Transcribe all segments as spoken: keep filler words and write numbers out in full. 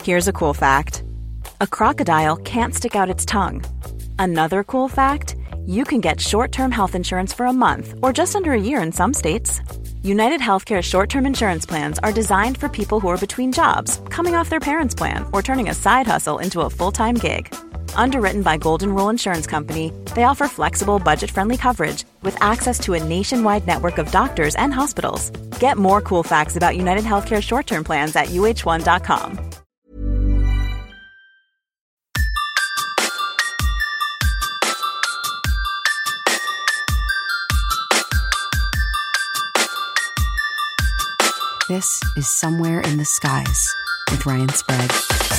Here's a cool fact. A crocodile can't stick out its tongue. Another cool fact, you can get short-term health insurance for a month or just under a year in some states. United Healthcare short-term insurance plans are designed for people who are between jobs, coming off their parents' plan, or turning a side hustle into a full-time gig. Underwritten by Golden Rule Insurance Company, they offer flexible, budget-friendly coverage with access to a nationwide network of doctors and hospitals. Get more cool facts about United Healthcare short-term plans at U H one dot com. This is Somewhere in the Skies with Ryan Sprague.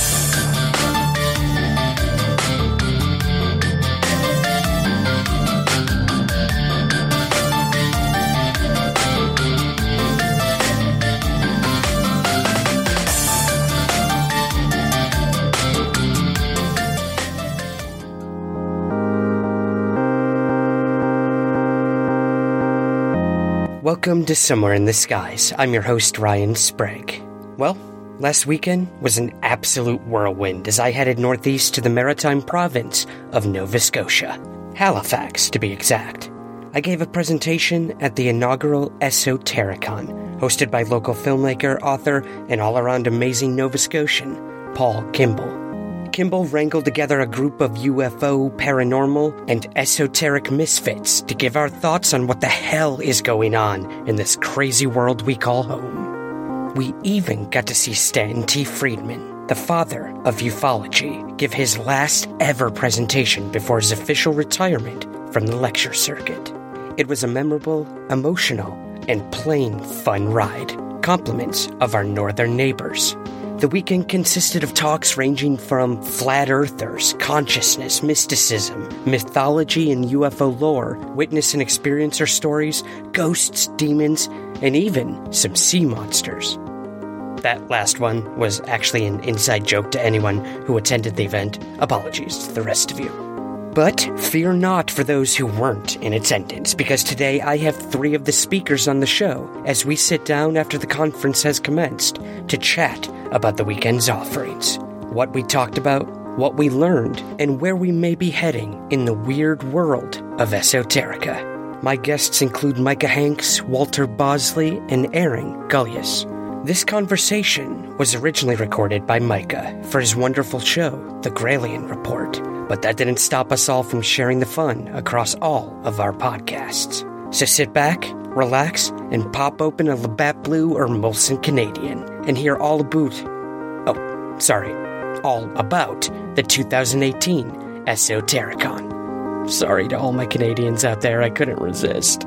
Welcome to Somewhere in the Skies. I'm your host, Ryan Sprague. Well, last weekend was an absolute whirlwind as I headed northeast to the maritime province of Nova Scotia. Halifax, to be exact. I gave a presentation at the inaugural Esotericon, hosted by local filmmaker, author, and all-around amazing Nova Scotian, Paul Kimball. Kimball wrangled together a group of U F O, paranormal, and esoteric misfits to give our thoughts on what the hell is going on in this crazy world we call home. We even got to see Stanton T. Friedman, the father of ufology, give his last ever presentation before his official retirement from the lecture circuit. It was a memorable, emotional, and plain fun ride. Compliments of our northern neighbors. The weekend consisted of talks ranging from flat earthers, consciousness, mysticism, mythology and U F O lore, witness and experiencer stories, ghosts, demons, and even some sea monsters. That last one was actually an inside joke to anyone who attended the event. Apologies to the rest of you. But fear not for those who weren't in attendance, because today I have three of the speakers on the show as we sit down after the conference has commenced to chat about the weekend's offerings, what we talked about, what we learned, and where we may be heading in the weird world of esoterica. My guests include Micah Hanks, Walter Bosley, and Aaron Gullius. This conversation was originally recorded by Micah for his wonderful show, The Gralien Report, but that didn't stop us all from sharing the fun across all of our podcasts. So sit back, relax, and pop open a Labatt Blue or Molson Canadian and hear all about, oh, sorry, all about the two thousand eighteen Esotericon. Sorry to all my Canadians out there, I couldn't resist.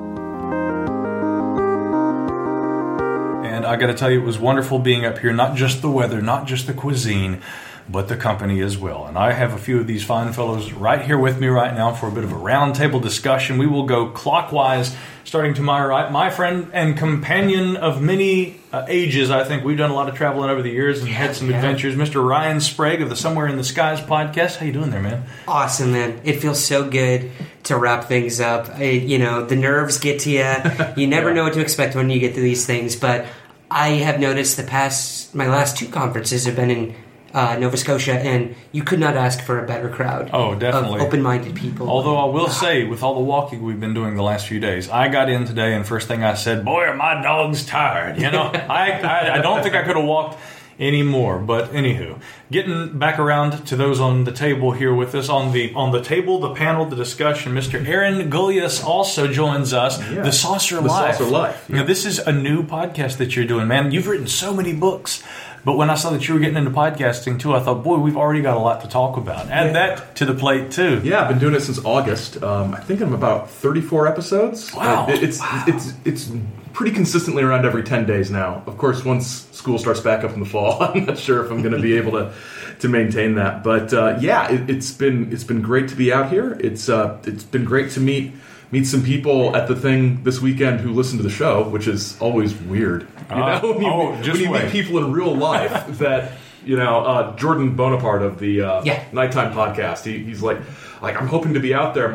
And I gotta tell you, it was wonderful being up here, not just the weather, not just the cuisine, but the company as well. And I have a few of these fine fellows right here with me right now for a bit of a roundtable discussion. We will go clockwise, starting to my right. My friend and companion of many uh, ages, I think. We've done a lot of traveling over the years and yeah, had some yeah. adventures. Mister Ryan Sprague of the Somewhere in the Skies podcast. How you doing there, man? Awesome, man. It feels so good to wrap things up. I, you know, the nerves get to you. You never yeah. know what to expect when you get to these things. But I have noticed the past, my last two conferences have been in Uh, Nova Scotia, and you could not ask for a better crowd. Oh, definitely. Of open-minded people. Although I will say, with all the walking we've been doing the last few days, I got in today, and first thing I said, boy, are my dogs tired. You know, I, I I don't think I could have walked anymore. But anywho, getting back around to those on the table here with us, on the on the table, the panel, the discussion, Mister Aaron Gullius also joins us. Yeah. The Saucer the Life. Saucer Life. Yeah. Now, this is a new podcast that you're doing, man. You've written so many books. But when I saw that you were getting into podcasting, too, I thought, boy, we've already got a lot to talk about. Add yeah. that to the plate, too. Yeah, I've been doing it since August. Um, I think I'm about thirty-four episodes. Wow. It, it's, wow. it's it's pretty consistently around every ten days now. Of course, once school starts back up in the fall, I'm not sure if I'm going to be able to to maintain that. But, uh, yeah, it, it's been it's been great to be out here. It's uh, It's been great to meet... meet some people at the thing this weekend who listen to the show, which is always weird. You know, uh, when you, oh, meet, just when you meet people in real life that, you know, uh, Jordan Bonaparte of the uh, yeah. Nighttime podcast, he, he's like, like, I'm hoping to be out there. I'm like,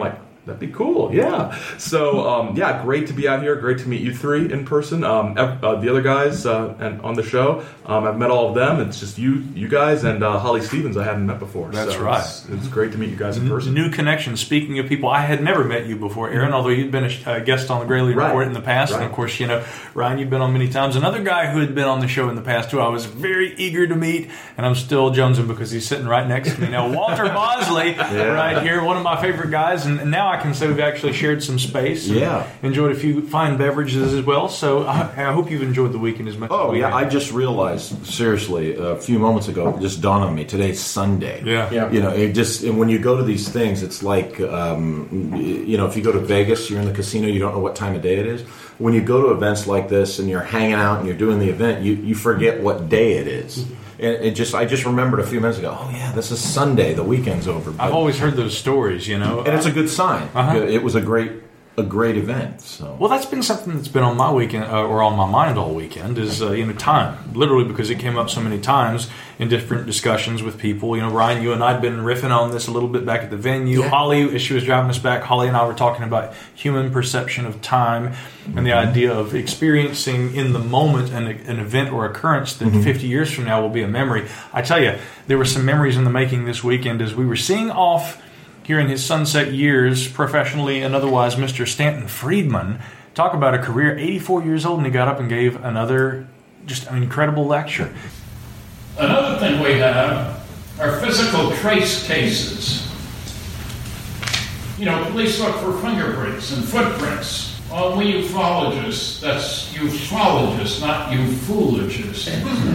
That'd be cool, yeah. So, um, yeah, great to be out here. Great to meet you three in person. Um, uh, the other guys uh, and on the show, um, I've met all of them. It's just you, you guys, and uh, Holly Stevens. I hadn't met before. That's so right. It's, it's great to meet you guys in person. New connection. Speaking of people, I had never met you before, Aaron. Although you'd been a uh, guest on the Graley Right. Report in the past, Right. and of course, you know, Ryan, you've been on many times. Another guy who had been on the show in the past too. I was very eager to meet, and I'm still jonesing because he's sitting right next to me now. Walter Bosley, Yeah. right here, one of my favorite guys, and, and now I can say we've actually shared some space. and Yeah. enjoyed a few fine beverages as well. So I, I hope you've enjoyed the weekend as much. Oh as we yeah, I have. just realized seriously a few moments ago. It just dawned on me. Today's Sunday. Yeah. Yeah. You know, it just and when you go to these things, it's like um, you know, if you go to Vegas, you're in the casino, you don't know what time of day it is. When you go to events like this and you're hanging out and you're doing the event, you, you forget what day it is. And it just I just remembered a few minutes ago. Oh yeah, this is Sunday. The weekend's over. I've But- always heard those stories, you know. and it's a good sign. Uh-huh. It was a great a great event. So Well, that's been something that's been on my weekend uh, or on my mind all weekend is uh, you know time, literally because it came up so many times in different discussions with people. You know, Ryan, you and I'd been riffing on this a little bit back at the venue. Yeah. Holly, as she was driving us back, Holly and I were talking about human perception of time and the idea of experiencing in the moment an, an event or occurrence that fifty years from now will be a memory. I tell you, there were some memories in the making this weekend as we were seeing off here in his sunset years, professionally and otherwise, Mister Stanton Friedman. Talk about a career, eighty-four years old, and he got up and gave another just an incredible lecture. Another thing we have are physical trace cases. You know, police look for fingerprints and footprints. Well, we ufologists, that's ufologists, not ufologists,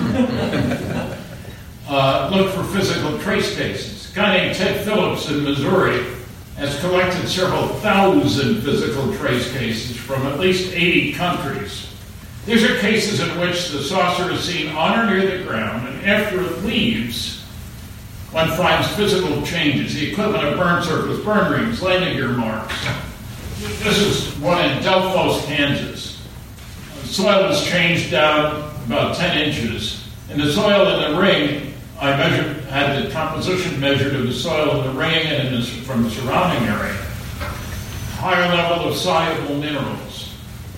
uh, look for physical trace cases. A guy named Ted Phillips in Missouri has collected several thousand physical trace cases from at least eighty countries. These are cases in which the saucer is seen on or near the ground, and after it leaves, one finds physical changes, the equivalent of burn circles, burn rings, landing gear marks. This is one in Delphos, Kansas. The soil was changed down about ten inches, and the soil in the ring, I measured, had the composition measured of the soil in the ring and in the, from the surrounding area. Higher level of soluble minerals.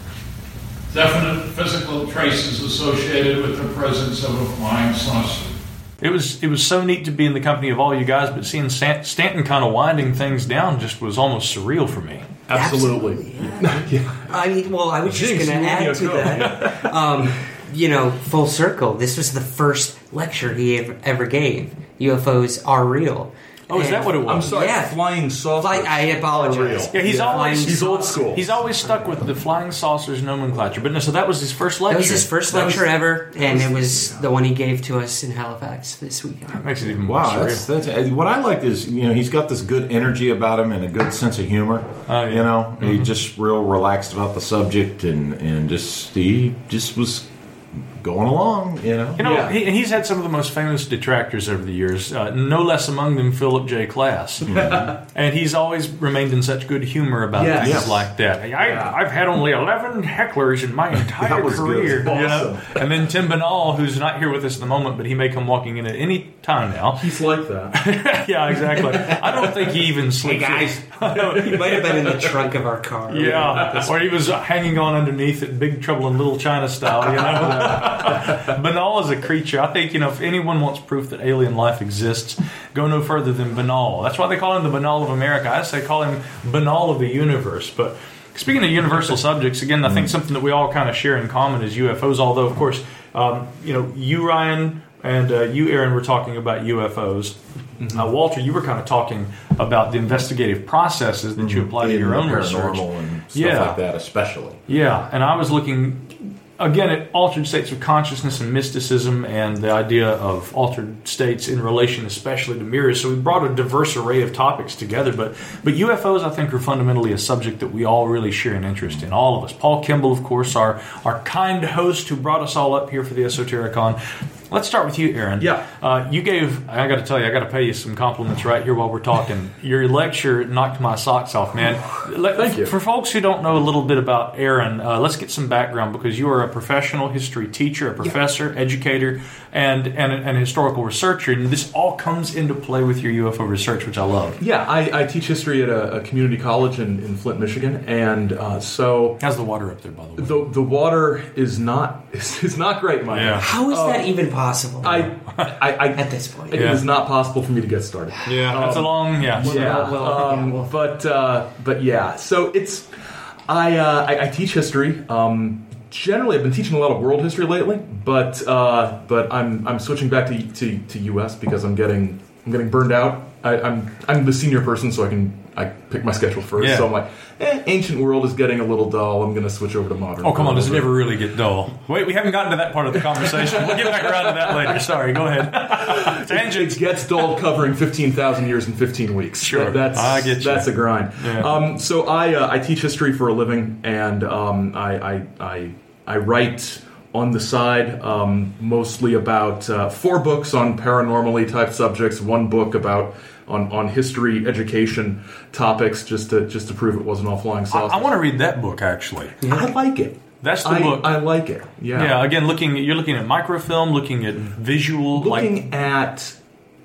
Definite physical traces associated with the presence of a flying saucer. It was it was so neat to be in the company of all you guys, but seeing Stan- Stanton kind of winding things down just was almost surreal for me. Absolutely. yeah. I mean, well, I was just Jinx, going to you add want to me to go? that. Um, you know, full circle. This was the first lecture he ever, ever gave. U F Os are real. Oh, is And- that what it was? I'm sorry, Yeah. flying saucers. Fly, I apologize. Yeah, he's Yeah. always Flying He's old saucer. school. He's always stuck with the flying saucers nomenclature. But no, so that was his first lecture. That was his first That lecture was- ever, and it was the one he gave to us in Halifax this weekend. Makes it even more wow, surreal. that's, that's what I liked is you know he's got this good energy about him and a good sense of humor. Oh, yeah. You know, he just real relaxed about the subject and and just he just was going along. You know, You know, Yeah. he, and he's had some of the most famous detractors over the years, uh, no less among them Philip J. Klass. And he's always remained in such good humor about Yes. things Yes. like that. I, Yeah. I've had only eleven hecklers in my entire That was good. career. Awesome. You know? And then Tim Banal, who's not here with us at the moment, but he may come walking in at any time now. He's like that. Yeah, exactly. I don't think he even sleeps. guys. with- He might have been in the trunk of our car. Yeah, or he was hanging on underneath it, Big Trouble in Little China style, you know. Banal is a creature. I think, you know, if anyone wants proof that alien life exists, go no further than Banal. That's why they call him the Banal of America. I say call him Banal of the universe. But speaking of universal subjects, again, I think something that we all kind of share in common is U F Os, although, of course, um, you know, you, Ryan, and uh, you, Aaron, were talking about U F Os. Mm-hmm. Uh, Walter, you were kind of talking about the investigative processes that you apply to in your own the research. paranormal and stuff Yeah. like that, especially. Yeah, and I was looking, again, at altered states of consciousness and mysticism and the idea of altered states in relation especially to mirrors. So we brought a diverse array of topics together, but but U F Os, I think, are fundamentally a subject that we all really share an interest in, all of us. Paul Kimball, of course, our, our kind host who brought us all up here for the Esotericon. Let's start with you, Aaron. Yeah. Uh, you gave, I got to tell you, I got to pay you some compliments right here while we're talking. Your lecture knocked my socks off, man. Let, Thank you. For folks who don't know a little bit about Aaron, uh, let's get some background, because you are a professional history teacher, a professor, yeah. educator, and, and, and a historical researcher. And this all comes into play with your U F O research, which I love. Yeah, I, I teach history at a, a community college in, in Flint, Michigan. And uh, so... How's the water up there, by the way? The, the water is not is, is not great, Mike. Yeah. How is Uh, that even possible? I, I, I, at this point, it Yeah. is not possible for me to get started. Yeah, that's Um, a long, yeah. Yeah, well, um, yeah, well. but uh, but yeah. So it's I, uh, I I teach history. Um, generally, I've been teaching a lot of world history lately, but uh, but I'm I'm switching back to, to to U S because I'm getting I'm getting burned out. I, I'm I'm the senior person, so I can I pick my schedule first. Yeah. So I'm like, eh, ancient world is getting a little dull. I'm going to switch over to modern. Oh, come on, world. does it ever really get dull? Wait, we haven't gotten to that part of the conversation. We'll get back around to that later. Sorry, go ahead. Tangent. It gets dull covering fifteen thousand years in fifteen weeks. Sure. That- that's, I get you. That's a grind. Yeah. Um, so I uh, I teach history for a living, and um, I, I, I, I write on the side um, mostly about uh, four books on paranormally type subjects, one book about on, on history education topics, just to just to prove it wasn't all flying I, saucers. I want to read that book, actually. I like it. That's the I, book. I like it. Yeah. Yeah, again, looking you're looking at microfilm, looking at visual, Looking like at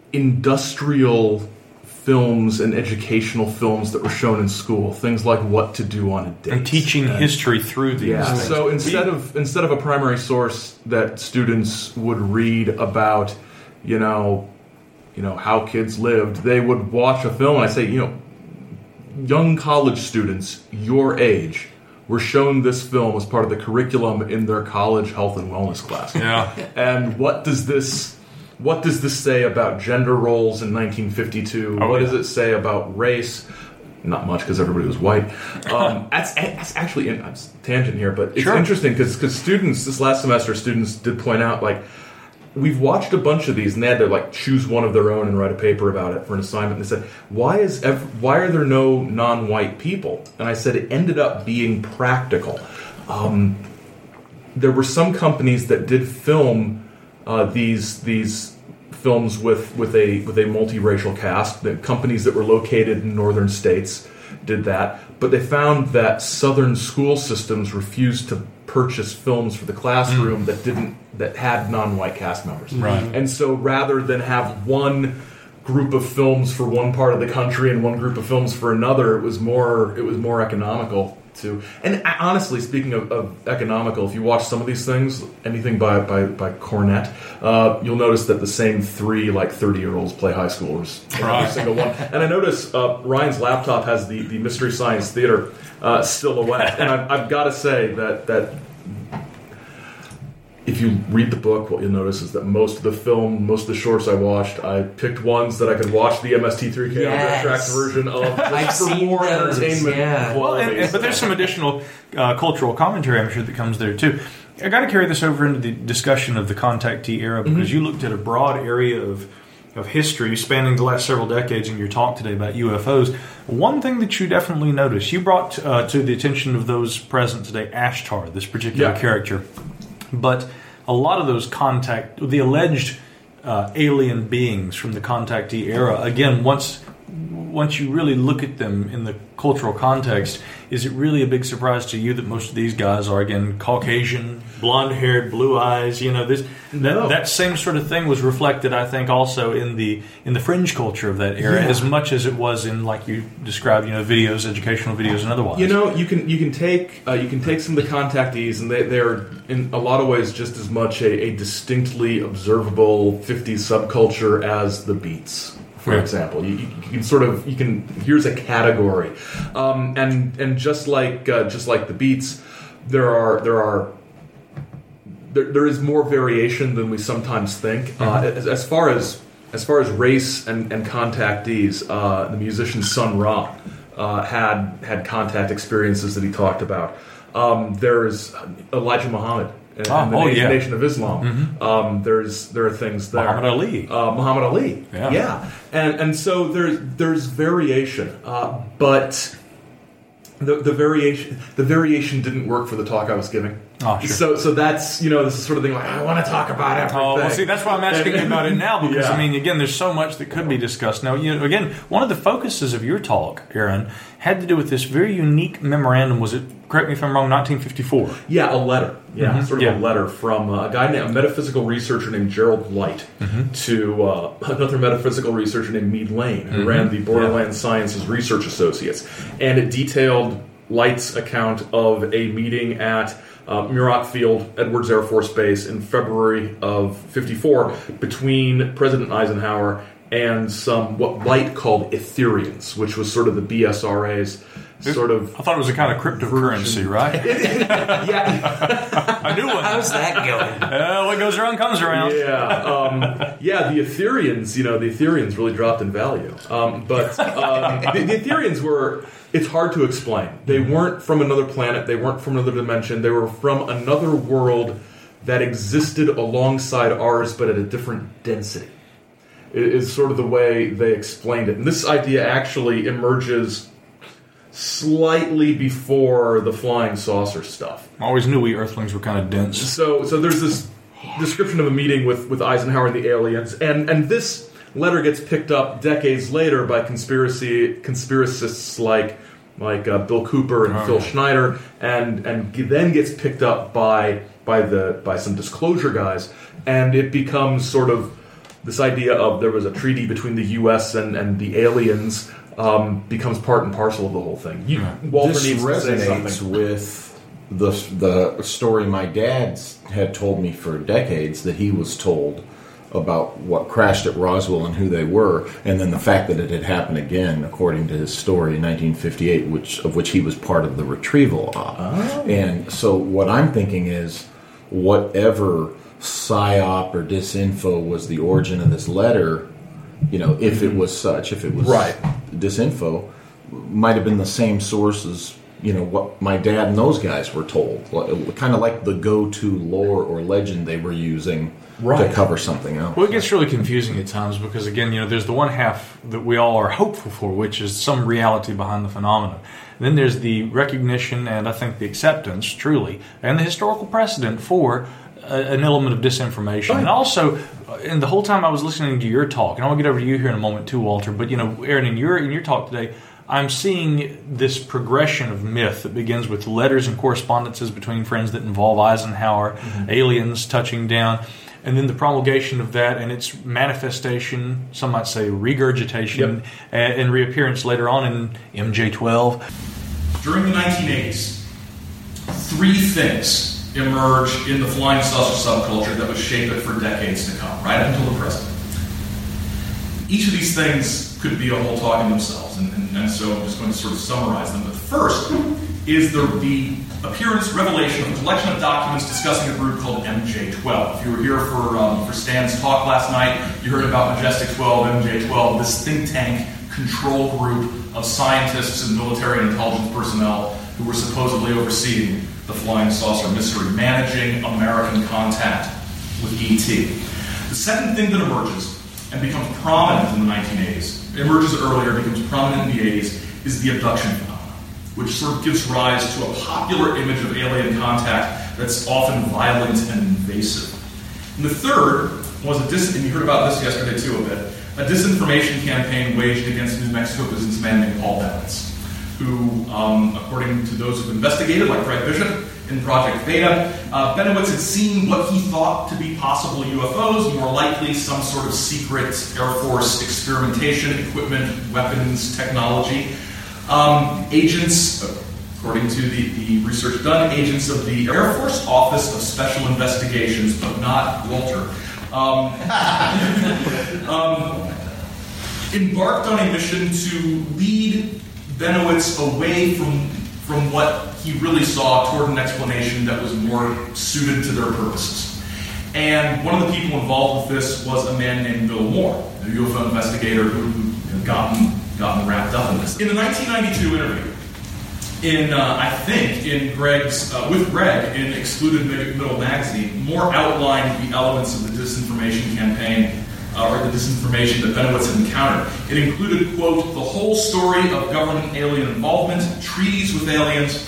industrial films and educational films that were shown in school, things like What to Do on a Date, and teaching And- history through these Yeah. things. So instead of instead of a primary source that students would read about, you know, you know how kids lived, they would watch a film. And I say, you know, young college students your age were shown this film as part of the curriculum in their college health and wellness class. Yeah. And what does this what does this say about gender roles in nineteen fifty-two? Oh, what yeah. does it say about race? Not much, because everybody was white. Um, that's, that's actually in, I'm tangent here, but it's Sure. interesting because students this last semester, students did point out, like, we've watched a bunch of these, and they had to like choose one of their own and write a paper about it for an assignment. And they said, "Why is ev- why are there no non-white people?" And I said, it ended up being practical. Um, there were some companies that did film uh, these these films with with a with a multiracial cast. The companies that were located in northern states did that, but they found that southern school systems refused to purchase films for the classroom that didn't that had non-white cast members. Right. And so rather than have one group of films for one part of the country and one group of films for another, it was more it was more economical to. And honestly, speaking of, of economical, if you watch some of these things, anything by by, by Cornette, uh, you'll notice that the same three like thirty year olds play high schoolers in Right. every single one. And I notice uh, Ryan's laptop has the, the Mystery Science Theater uh, silhouette, and I've, I've got to say that that. If you read the book, what you'll notice is that most of the film, most of the shorts I watched, I picked ones that I could watch the M S T three K Yes. tracked version of just I've for seen more those, entertainment. yeah. Well, and, and- but there's some additional uh, cultural commentary, I'm sure, that comes there too. I got to carry this over into the discussion of the contactee era, because Mm-hmm. you looked at a broad area of of history spanning the last several decades in your talk today about U F Os. One thing that you definitely noticed, you brought uh, to the attention of those present today Ashtar, this particular Yeah. character, but a lot of those contact, the alleged uh, alien beings from the contactee era, again, once once you really look at them in the cultural context, is it really a big surprise to you that most of these guys are, again, Caucasian, blonde-haired, blue eyes? You know, this that, No. that same sort of thing was reflected, I think, also in the in the fringe culture of that era, Yeah. as much as it was in, like you described, you know, videos, educational videos, and otherwise. You know, you can you can take uh, you can take some of the contactees, and they they are in a lot of ways just as much a, a distinctly observable fifties subculture as the Beats, for Yeah. example. You, you can sort of you can here's a category, um, and and just like uh, just like the Beats, there are there are. There, there is more variation than we sometimes think. Uh, as, as far as as far as race and, and contactees, uh, the musician Sun Ra uh, had had contact experiences that he talked about. Um, there's Elijah Muhammad and, Oh, and the oh, Nation, yeah. Nation of Islam. Um, there's there are things there. Muhammad Ali. uh, Muhammad Ali. Yeah. and and so there's there's variation, uh, but the the variation the variation didn't work for the talk I was giving. Oh, sure. So, so that's, you know, this is sort of thing like, I want to talk about everything. Oh, well, see, that's why I'm asking you about it now, because, Yeah. I mean, again, there's so much that could be discussed. Now, you know, again, one of the focuses of your talk, Aaron, had to do with this very unique memorandum. Was it, correct me if I'm wrong, nineteen fifty-four? Yeah, a letter. Yeah, Mm-hmm. sort of Yeah. a letter from uh, a guy named, a metaphysical researcher named Gerald Light Mm-hmm. to uh, another metaphysical researcher named Meade Lane, who Mm-hmm. ran the Borderland Sciences Research Associates. And it detailed Light's account of a meeting at uh, Muroc Field, Edwards Air Force Base, in February of fifty-four between President Eisenhower and some, what Light called Ethereans, which was sort of the B S R A's sort of... I thought it was a kind of cryptocurrency, right? yeah, I knew one. How's that going? Uh, what goes around comes around. Yeah, um, yeah. The Ethereans, you know, the Ethereans really dropped in value. Um, but um, the, the Ethereans were. It's hard to explain. They weren't from another planet. They weren't from another dimension. They were from another world that existed alongside ours, but at a different density. It is sort of the way they explained it. And this idea actually emerges slightly before the flying saucer stuff. I always knew we Earthlings were kind of dense. So, so there's this description of a meeting with, with Eisenhower and the aliens, and, and this letter gets picked up decades later by conspiracy conspiracists like like uh, Bill Cooper and oh, Phil yeah. Schneider, and and then gets picked up by by the by some disclosure guys, and it becomes sort of this idea of there was a treaty between the U S and, and the aliens. Um, becomes part and parcel of the whole thing. You, Walter this needs to say resonates something. with the the story my dad had told me for decades that he was told about what crashed at Roswell and who they were, and then the fact that it had happened again, according to his story in nineteen fifty-eight, which of which he was part of the retrieval op. Oh. And so what I'm thinking is, whatever psyop or disinfo was the origin of this letter, you know, if it was such, if it was Right. disinfo, might have been the same source as, you know, what my dad and those guys were told. Kind of like the go-to lore or legend they were using Right. to cover something else. Well, it gets really confusing at times because, again, you know, there's the one half that we all are hopeful for, which is some reality behind the phenomenon. And then there's the recognition and, I think, the acceptance, truly, and the historical precedent for a, an element of disinformation. And also, and the whole time I was listening to your talk, and I'll get over to you here in a moment too, Walter, but, you know, Aaron, in your in your talk today, I'm seeing this progression of myth that begins with letters and correspondences between friends that involve Eisenhower, mm-hmm. aliens touching down, and then the promulgation of that and its manifestation, some might say regurgitation, Yep. and, and reappearance later on in M J twelve. During the nineteen eighties, three things emerge in the flying saucer subculture that would shape it for decades to come, right up until the present. Each of these things could be a whole talk in themselves, and, and, and so I'm just going to sort of summarize them. But the first is the, the appearance, revelation of a collection of documents discussing a group called M J twelve. If you were here for um, for Stan's talk last night, you heard about Majestic twelve, M J twelve, this think tank control group of scientists and military and intelligence personnel who were supposedly overseeing the flying saucer mystery, managing American contact with E T. The second thing that emerges and becomes prominent in the nineteen eighties, emerges earlier, becomes prominent in the eighties, is the abduction phenomenon, which sort of gives rise to a popular image of alien contact that's often violent and invasive. And the third was a dis- and you heard about this yesterday too a bit, a disinformation campaign waged against New Mexico businessman named Paul Bennett, who, um, according to those who've investigated, like Fred Bishop in Project Beta, uh, Benowitz had seen what he thought to be possible U F Os, more likely some sort of secret Air Force experimentation, equipment, weapons, technology. Um, agents, according to the, the research done, agents of the Air Force Office of Special Investigations, but not Walter, um, um, embarked on a mission to lead Benowitz away from from what he really saw toward an explanation that was more suited to their purposes. And one of the people involved with this was a man named Bill Moore, a U F O investigator who had gotten, gotten wrapped up in this. In the nineteen ninety-two interview, in uh, I think in Greg's uh, with Greg in Excluded Middle Magazine, Moore outlined the elements of the disinformation campaign Uh, or the disinformation that Benowitz had encountered. It included, quote, the whole story of government alien involvement, treaties with aliens,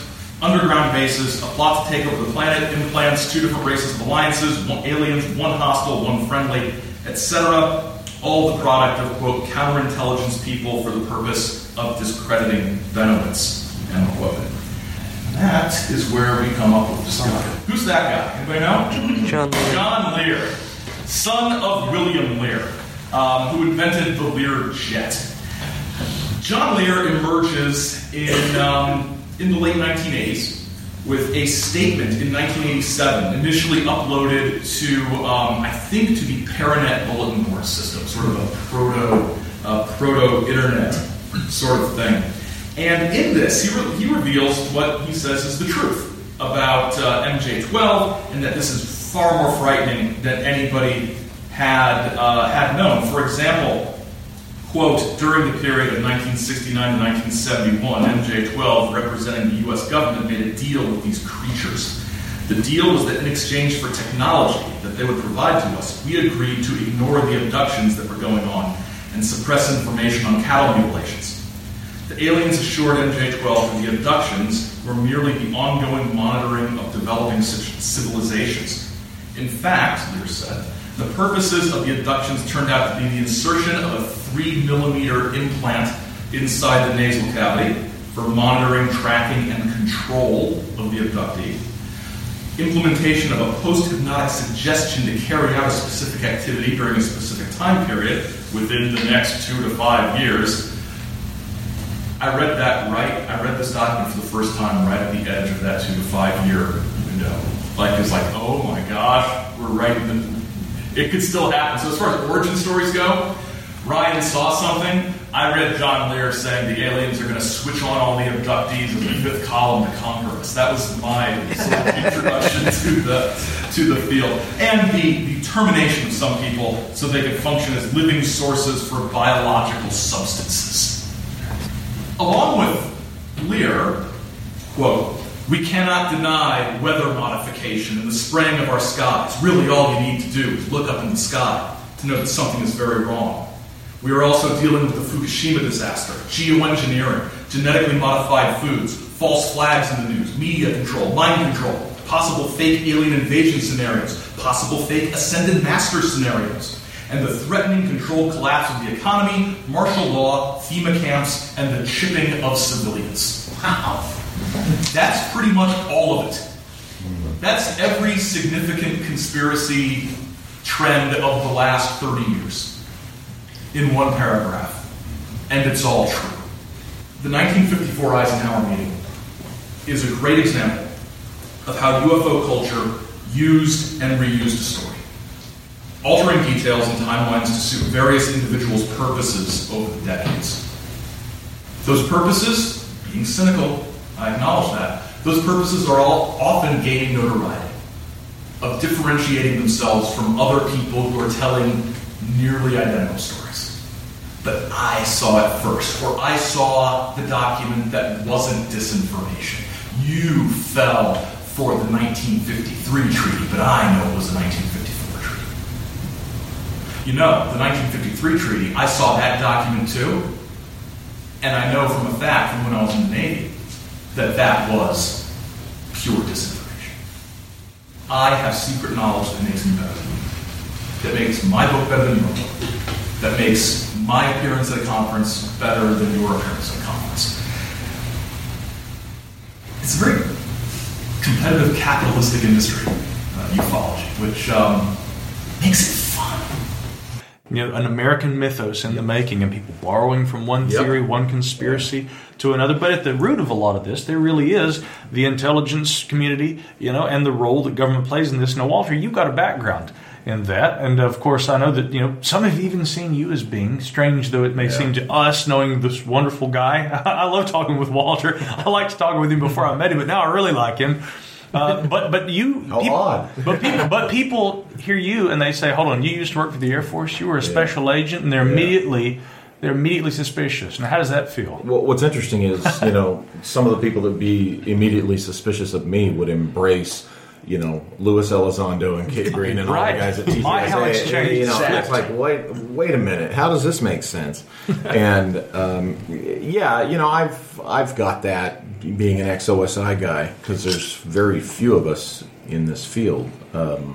underground bases, a plot to take over the planet, implants, two different races of alliances, one aliens, one hostile, one friendly, et cetera. All the product of, quote, counterintelligence people for the purpose of discrediting Benowitz, end quote. And that is where we come up with Discovery. Who's that guy? Anybody know? John Lear. John Lear, son of William Lear, um, who invented the Lear jet. John Lear emerges in um, in the late nineteen eighties with a statement in nineteen eighty-seven, initially uploaded to, um, I think, to the Paranet bulletin board system, sort of a proto uh, proto-internet sort of thing. And in this, he, re- he reveals what he says is the truth about uh, M J twelve, and that this is far more frightening than anybody had uh, had known. For example, quote, during the period of nineteen sixty-nine to nineteen seventy-one, M J twelve, representing the U S government, made a deal with these creatures. The deal was that in exchange for technology that they would provide to us, we agreed to ignore the abductions that were going on and suppress information on cattle mutilations. The aliens assured M J twelve that the abductions were merely the ongoing monitoring of developing civilizations. In fact, Lear said, the purposes of the abductions turned out to be the insertion of a three millimeter implant inside the nasal cavity for monitoring, tracking, and control of the abductee, implementation of a post-hypnotic suggestion to carry out a specific activity during a specific time period within the next two to five years. I read that right. I read this document for the first time right at the edge of that two to five year window. Like, it's like, oh my gosh, we're right in the... It could still happen. So as far as origin stories go, Ryan saw something. I read John Lear saying the aliens are going to switch on all the abductees in the fifth column to conquer us. That was my sort of introduction to the to the field. And the, the termination of some people so they could function as living sources for biological substances. Along with Lear, quote, we cannot deny weather modification and the spraying of our skies. Really all you need to do is look up in the sky to know that something is very wrong. We are also dealing with the Fukushima disaster, geoengineering, genetically modified foods, false flags in the news, media control, mind control, possible fake alien invasion scenarios, possible fake ascended master scenarios, and the threatening controlled collapse of the economy, martial law, FEMA camps, and the chipping of civilians. Wow. That's pretty much all of it. That's every significant conspiracy trend of the last thirty years in one paragraph. And it's all true. The nineteen fifty-four Eisenhower meeting is a great example of how U F O culture used and reused a story, altering details and timelines to suit various individuals' purposes over the decades. Those purposes, being cynical, I acknowledge that, those purposes are all often gaining notoriety, of differentiating themselves from other people who are telling nearly identical stories. But I saw it first, or I saw the document that wasn't disinformation. You fell for the nineteen fifty-three treaty, but I know it was the nineteen fifty-four treaty. You know, the nineteen fifty-three treaty, I saw that document too, and I know from a fact from when I was in the Navy that that was pure disinformation. I have secret knowledge that makes me better than you, that makes my book better than your book, that makes my appearance at a conference better than your appearance at a conference. It's a very competitive capitalistic industry, uh, ufology, which um, makes it fun. You know, an American mythos in the making, and people borrowing from one Yep. theory, one conspiracy to another. But at the root of a lot of this, there really is the intelligence community, you know, and the role that government plays in this. Now, Walter, you've got a background in that, and of course, I know that, you know, some have even seen you as being, strange though it may Yeah. seem to us, knowing this wonderful guy. I love talking with Walter. I liked talking with him before I met him, but now I really like him. Uh, but but you, How people, odd. but people, but people hear you and they say, "Hold on, you used to work for the Air Force. You were a special agent," and they're Yeah. immediately they're immediately suspicious. Now, how does that feel? Well, what's interesting is, you know, some of the people that would be immediately suspicious of me would embrace, you know, Louis Elizondo and Kit Green and right. all the guys at T G S A. My, how it's changed. You know, it's like, wait, wait a minute, how does this make sense? And um, yeah, you know, I've I've got that being an ex-O S I guy because there's very few of us in this field. Um,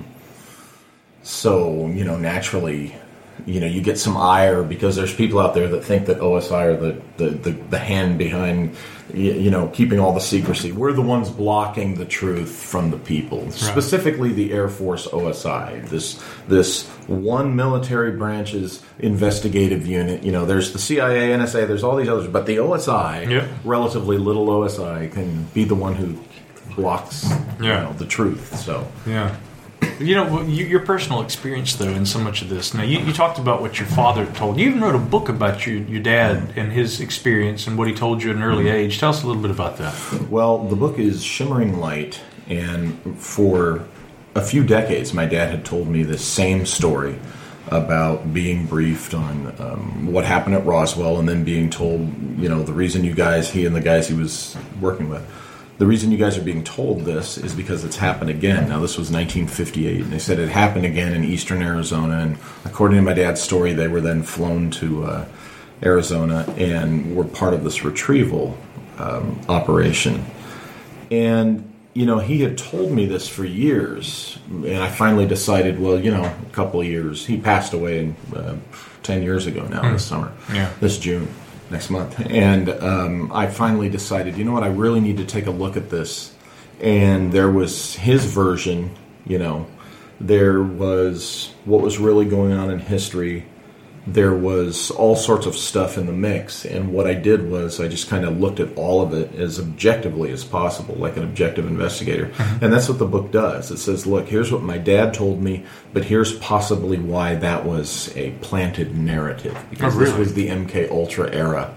so you know, naturally, you know, you get some ire because there's people out there that think that O S I are the the, the, the hand behind. You know, keeping all the secrecy. We're the ones blocking the truth from the people. Right. Specifically, the Air Force O S I. This this one military branch's investigative unit. You know, there's the C I A, N S A. There's all these others, but the O S I, yep. relatively little O S I, can be the one who blocks yeah. you know, the truth. So yeah. You know, your personal experience, though, in so much of this. Now, you, you talked about what your father told you. You even wrote a book about your, your dad and his experience and what he told you at an early age. Tell us a little bit about that. Well, the book is Shimmering Light, and for a few decades, my dad had told me the same story about being briefed on um, what happened at Roswell and then being told, you know, the reason you guys, he and the guys he was working with, the reason you guys are being told this is because it's happened again. Now, this was nineteen fifty-eight, and they said it happened again in eastern Arizona, and according to my dad's story, they were then flown to uh, Arizona and were part of this retrieval um, operation. And, you know, he had told me this for years, and I finally decided, well, you know, a couple of years. He passed away in, uh, ten years ago now, mm. this summer, yeah. this June. Next month. And um, I finally decided, you know what, I really need to take a look at this. And there was his version, you know, there was what was really going on in history. There was all sorts of stuff in the mix. And what I did was I just kind of looked at all of it as objectively as possible, like an objective investigator. Mm-hmm. And that's what the book does. It says, look, here's what my dad told me, but here's possibly why that was a planted narrative. Because oh, really? This was the M K Ultra era.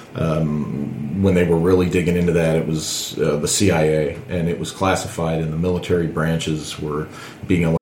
Um, when they were really digging into that, it was uh, the C I A, and it was classified, and the military branches were being allowed.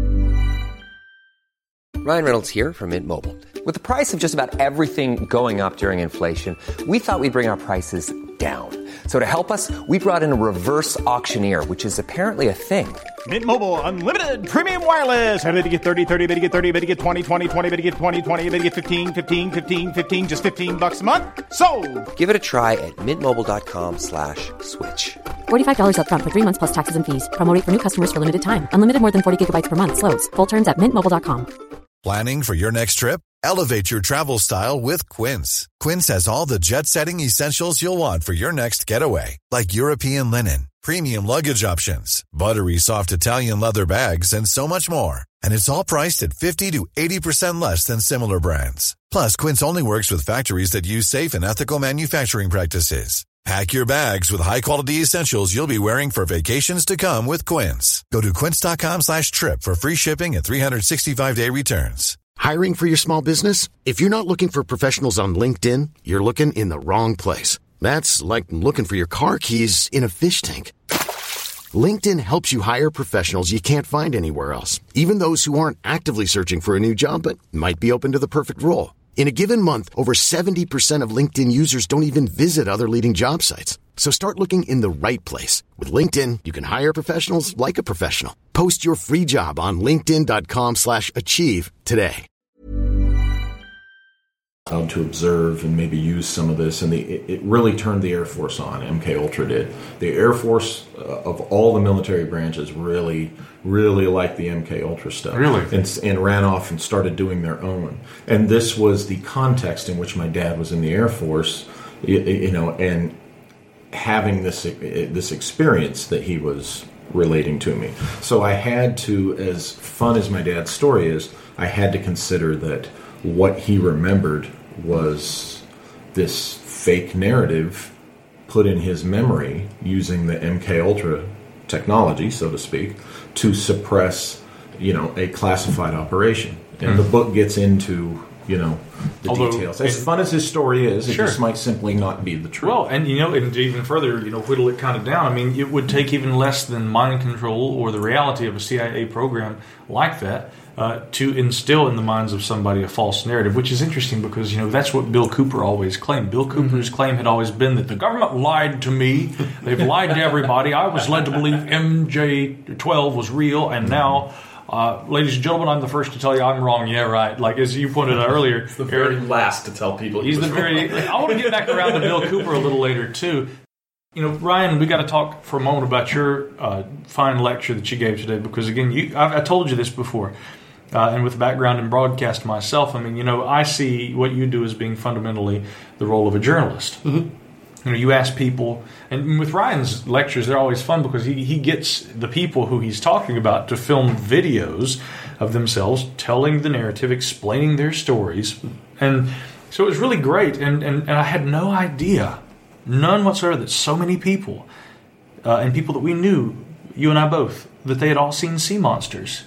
Ryan Reynolds here from Mint Mobile. With the price of just about everything going up during inflation, we thought we'd bring our prices down. So to help us, we brought in a reverse auctioneer, which is apparently a thing. Mint Mobile Unlimited Premium Wireless. How to get thirty, thirty, how to get thirty, how to get twenty, twenty, twenty, how to get twenty, twenty, how to get fifteen, fifteen, fifteen, fifteen, just fifteen bucks a month? Sold! Give it a try at mintmobile.com slash switch. forty-five dollars up front for three months plus taxes and fees. Promo rate for new customers for limited time. Unlimited more than forty gigabytes per month. Slows full terms at mint mobile dot com. Planning for your next trip? Elevate your travel style with Quince. Quince has all the jet-setting essentials you'll want for your next getaway, like European linen, premium luggage options, buttery soft Italian leather bags, and so much more. And it's all priced at fifty to eighty percent less than similar brands. Plus, Quince only works with factories that use safe and ethical manufacturing practices. Pack your bags with high-quality essentials you'll be wearing for vacations to come with Quince. Go to quince.com slash trip for free shipping and three sixty-five day returns. Hiring for your small business? If you're not looking for professionals on LinkedIn, you're looking in the wrong place. That's like looking for your car keys in a fish tank. LinkedIn helps you hire professionals you can't find anywhere else, even those who aren't actively searching for a new job but might be open to the perfect role. In a given month, over seventy percent of LinkedIn users don't even visit other leading job sites. So start looking in the right place. With LinkedIn, you can hire professionals like a professional. Post your free job on linkedin.com slash achieve today. How to observe and maybe use some of this, and the, it, it really turned the Air Force on. M K Ultra did. The Air Force, uh, of all the military branches, really, really liked the M K Ultra stuff. Really? And, and ran off and started doing their own. And this was the context in which my dad was in the Air Force, you, you know, and having this this experience that he was relating to me. So I had to, as fun as my dad's story is, I had to consider that what he remembered was this fake narrative put in his memory using the M K Ultra technology, so to speak, to suppress, you know, a classified operation. And mm. the book gets into, you know, the Although, details. As fun as his story is, sure. it just might simply not be the truth. Well, and you know, and even further, you know, whittle it kind of down. I mean, it would take even less than mind control or the reality of a C I A program like that uh, to instill in the minds of somebody a false narrative, which is interesting because, you know, that's what Bill Cooper always claimed. Bill Cooper's mm-hmm. claim had always been that the government lied to me. They've lied to everybody. I was led to believe M J twelve was real, and now... Uh, ladies and gentlemen, I'm the first to tell you I'm wrong. Yeah, right. Like, as you pointed out earlier. It's the very Eric, last to tell people he's the very... wrong. I want to get back around to Bill Cooper a little later, too. You know, Ryan, we got to talk for a moment about your uh, fine lecture that you gave today, because, again, you, I've, I told you this before, uh, and with a background in broadcast myself, I mean, you know, I see what you do as being fundamentally the role of a journalist. Mm-hmm. You know, you ask people, and with Ryan's lectures, they're always fun because he, he gets the people who he's talking about to film videos of themselves telling the narrative, explaining their stories. And so it was really great. And, and, and I had no idea, none whatsoever, that so many people, uh, and people that we knew, you and I both, that they had all seen sea monsters.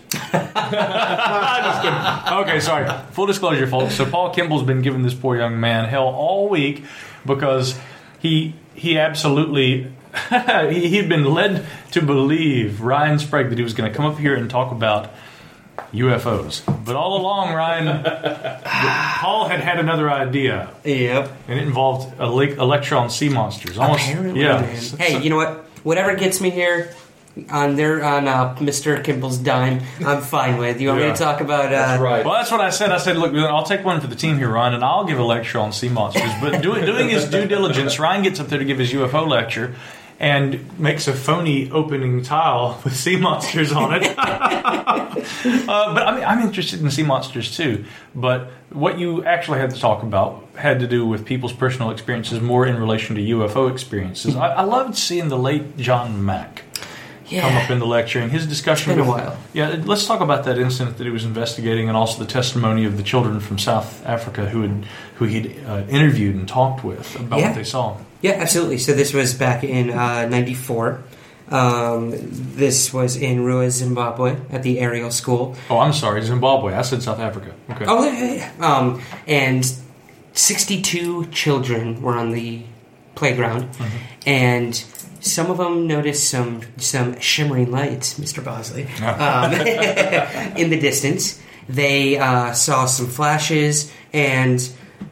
Just kidding. Okay, sorry. Full disclosure, folks. So Paul Kimball's been giving this poor young man hell all week because... He he absolutely, he, he'd been led to believe, Ryan Sprague, that he was going to come up here and talk about U F Os. But all along, Ryan, Paul had had another idea. Yep. And it involved ele- electron sea monsters. Almost, Apparently, yeah. man. Hey, you know what? Whatever gets me here... On their on uh, Mister Kimball's dime, I'm fine with. You want yeah. me to talk about? Uh, that's right. Well, that's what I said. I said, look, I'll take one for the team here, Ryan, and I'll give a lecture on sea monsters. But doing doing his due diligence, Ryan gets up there to give his U F O lecture and makes a phony opening tile with sea monsters on it. uh, but I mean, I'm interested in sea monsters too. But what you actually had to talk about had to do with people's personal experiences, more in relation to U F O experiences. I, I loved seeing the late John Mack. Yeah. Come up in the lecture and his discussion. It's been with, a while. Yeah, let's talk about that incident that he was investigating, and also the testimony of the children from South Africa who had who he'd uh, interviewed and talked with about yeah. what they saw. Yeah, absolutely. So this was back in uh, ninety-four. Um, this was in Rua, Zimbabwe, at the Ariel School. Oh, I'm sorry, Zimbabwe. I said South Africa. Okay. Oh, yeah, yeah. Um, and sixty-two children were on the playground, mm-hmm. and some of them noticed some some shimmering lights, Mister Bosley, um, in the distance. They uh, saw some flashes, and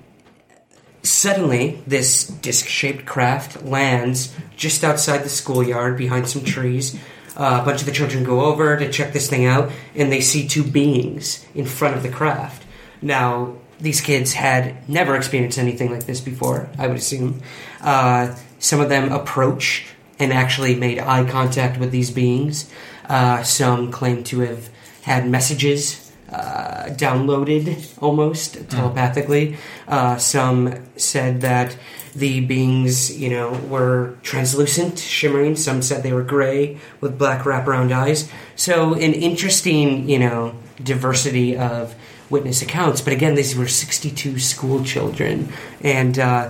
suddenly this disc-shaped craft lands just outside the schoolyard behind some trees. Uh, a bunch of the children go over to check this thing out, and they see two beings in front of the craft. Now, these kids had never experienced anything like this before, I would assume. Uh, some of them approach and actually made eye contact with these beings. Uh, some claim to have had messages uh, downloaded almost telepathically. Uh, some said that the beings, you know, were translucent, shimmering. Some said they were gray with black wraparound eyes. So an interesting, you know, diversity of witness accounts. But again, these were sixty-two school children. And uh,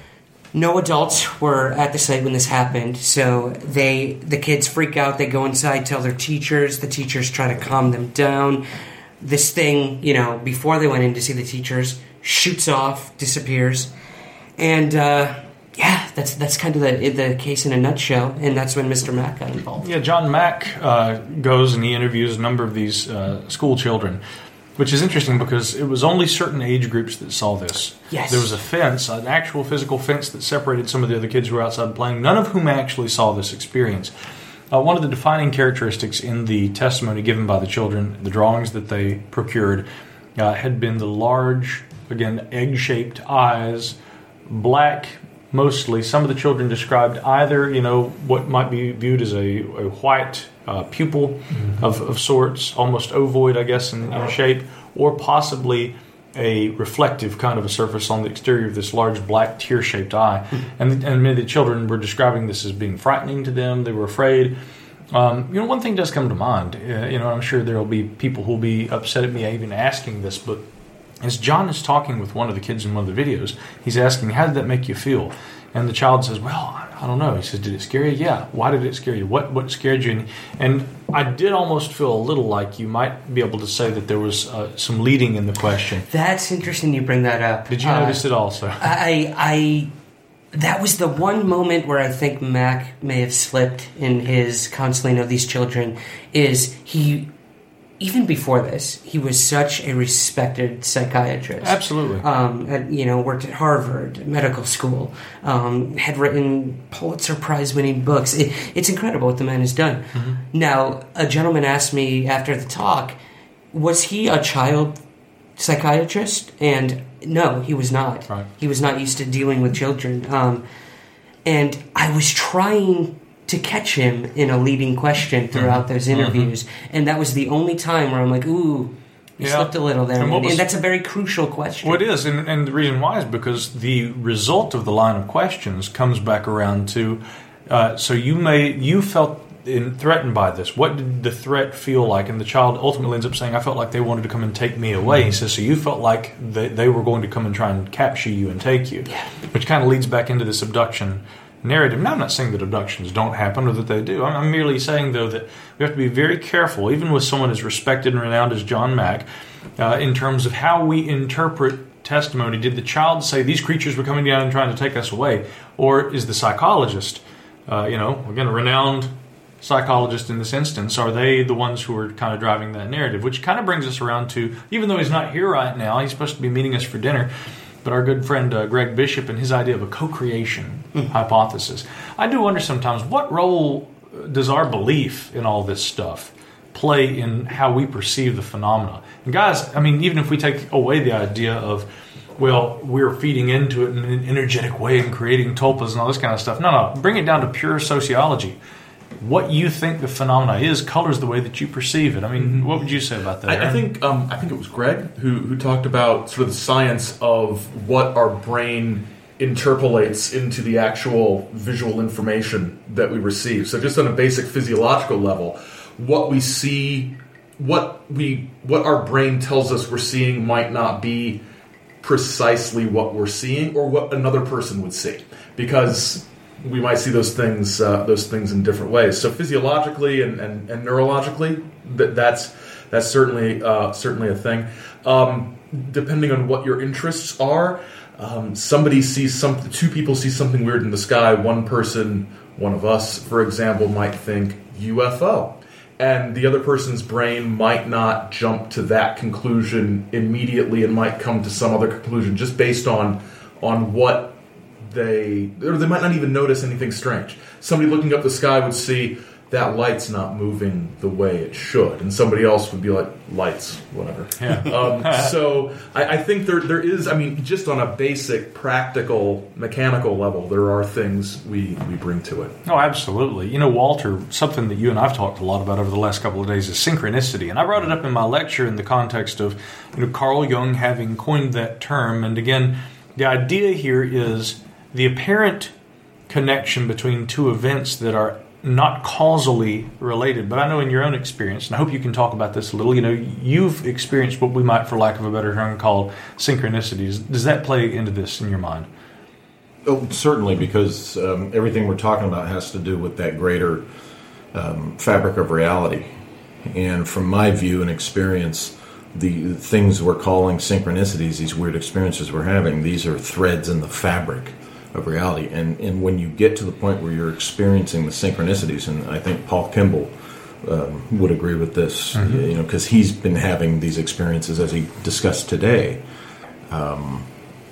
no adults were at the site when this happened. So they, the kids freak out. They go inside, tell their teachers. The teachers try to calm them down. This thing, you know, before they went in to see the teachers, shoots off, disappears. And, uh, yeah, that's that's kind of the the case in a nutshell, and that's when Mister Mack got involved. Yeah, John Mack uh, goes and he interviews a number of these uh, school children, which is interesting because it was only certain age groups that saw this. Yes. There was a fence, an actual physical fence that separated some of the other kids who were outside playing, none of whom actually saw this experience. Uh, one of the defining characteristics in the testimony given by the children, the drawings that they procured, uh, had been the large, again, egg-shaped eyes, black mostly. Some of the children described either, you know, what might be viewed as a, a white uh, pupil mm-hmm. of, of sorts, almost ovoid, I guess, in, in shape, or possibly a reflective kind of a surface on the exterior of this large black tear-shaped eye. Mm-hmm. And, and many of the children were describing this as being frightening to them. They were afraid. Um, you know, one thing does come to mind. Uh, you know, I'm sure there will be people who will be upset at me even asking this, but as John is talking with one of the kids in one of the videos, he's asking, how did that make you feel? And the child says, well, I don't know. He says, did it scare you? Yeah. Why did it scare you? What what scared you? And, and I did almost feel a little like you might be able to say that there was uh, some leading in the question. That's interesting you bring that up. Did you uh, notice it also? I, I, that was the one moment where I think Mac may have slipped in his counseling of these children, is he even before this, he was such a respected psychiatrist. Absolutely. Um, had, you know, worked at Harvard Medical School, um, had written Pulitzer Prize-winning books. It, it's incredible what the man has done. Mm-hmm. Now, a gentleman asked me after the talk, was he a child psychiatrist? And no, he was not. Right. He was not used to dealing with children. Um, and I was trying to catch him in a leading question throughout mm-hmm. those interviews. Mm-hmm. And that was the only time where I'm like, ooh, you yeah. slipped a little there. And, and, was, and that's a very crucial question. Well, it is. And, and the reason why is because the result of the line of questions comes back around to, uh, so you may, you felt in, threatened by this. What did the threat feel like? And the child ultimately ends up saying, I felt like they wanted to come and take me away. He says, so you felt like they, they were going to come and try and capture you and take you. Yeah. Which kind of leads back into this abduction narrative. Now, I'm not saying that abductions don't happen or that they do. I'm, I'm merely saying, though, that we have to be very careful, even with someone as respected and renowned as John Mack, uh, in terms of how we interpret testimony. Did the child say these creatures were coming down and trying to take us away? Or is the psychologist, uh, you know, again, a renowned psychologist in this instance, are they the ones who are kind of driving that narrative? Which kind of brings us around to, even though he's not here right now, he's supposed to be meeting us for dinner, but our good friend uh, Greg Bishop and his idea of a co-creation mm. hypothesis. I do wonder sometimes, what role does our belief in all this stuff play in how we perceive the phenomena? And guys, I mean, even if we take away the idea of, well, we're feeding into it in an energetic way and creating tulpas and all this kind of stuff. No, no, bring it down to pure sociology. What you think the phenomena is colors the way that you perceive it. I mean, mm-hmm. what would you say about that, Aaron? I, I think um, I think it was Greg who who talked about sort of the science of what our brain interpolates into the actual visual information that we receive. So just on a basic physiological level, what we see, what we what our brain tells us we're seeing might not be precisely what we're seeing or what another person would see, because we might see those things uh, those things in different ways. So physiologically and, and, and neurologically, that, that's that's certainly uh, certainly a thing. Um, depending on what your interests are, um, somebody sees something. Two people see something weird in the sky. One person, one of us, for example, might think U F O, and the other person's brain might not jump to that conclusion immediately and might come to some other conclusion just based on on what they, or they might not even notice anything strange. Somebody looking up the sky would see that light's not moving the way it should, and somebody else would be like, lights, whatever. Yeah. um, so I, I think there there is, I mean, just on a basic, practical, mechanical level, there are things we, we bring to it. Oh, absolutely. You know, Walter, something that you and I've talked a lot about over the last couple of days is synchronicity, and I brought it up in my lecture in the context of, you know, Carl Jung having coined that term, and again, the idea here is the apparent connection between two events that are not causally related. But I know in your own experience, and I hope you can talk about this a little, you know, you've experienced what we might, for lack of a better term, call synchronicities. Does that play into this in your mind? Oh, certainly, because um, everything we're talking about has to do with that greater um, fabric of reality. And from my view and experience, the things we're calling synchronicities, these weird experiences we're having, these are threads in the fabric of reality. And and when you get to the point where you're experiencing the synchronicities, and I think Paul Kimball um, would agree with this, mm-hmm. you know, because he's been having these experiences as he discussed today. Um,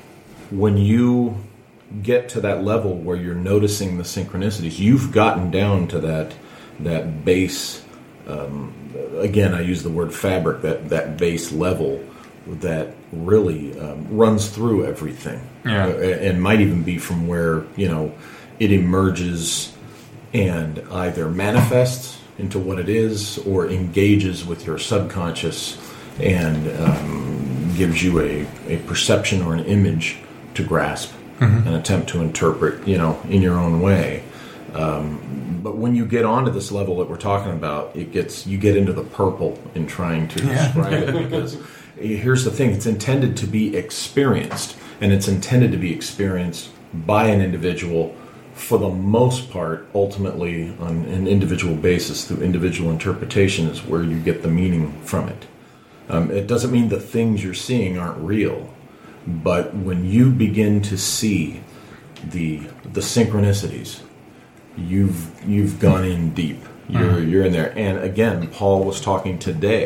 when you get to that level where you're noticing the synchronicities, you've gotten down to that that base. Um, again, I use the word fabric, that that base level that really um, runs through everything, yeah. uh, and might even be from where, you know, it emerges and either manifests into what it is or engages with your subconscious and um, gives you a, a perception or an image to grasp mm-hmm. and attempt to interpret, you know, in your own way. Um, but when you get onto this level that we're talking about, it gets you get into the purple in trying to yeah. describe it, because here's the thing: it's intended to be experienced, and it's intended to be experienced by an individual for the most part. Ultimately, on an individual basis, through individual interpretation, is where you get the meaning from it. Um, it doesn't mean the things you're seeing aren't real, but when you begin to see the the synchronicities, you've you've gone in deep. You're mm-hmm. you're in there. And again, Paul was talking today